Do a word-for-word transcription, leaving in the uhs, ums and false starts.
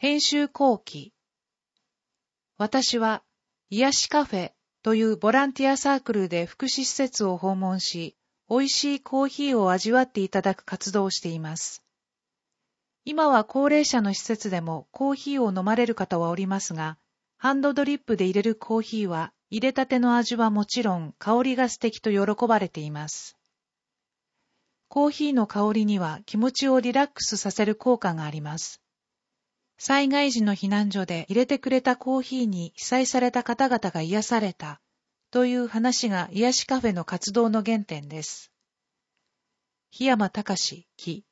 編集後期。私は、癒しカフェというボランティアサークルで福祉施設を訪問し、美味しいコーヒーを味わっていただく活動をしています。今は高齢者の施設でもコーヒーを飲まれる方はおりますが、ハンドドリップで入れるコーヒーは、入れたての味はもちろん香りが素敵と喜ばれています。コーヒーの香りには気持ちをリラックスさせる効果があります。災害時の避難所で入れてくれたコーヒーに被災された方々が癒されたという話が癒しカフェの活動の原点です。檜山隆、木。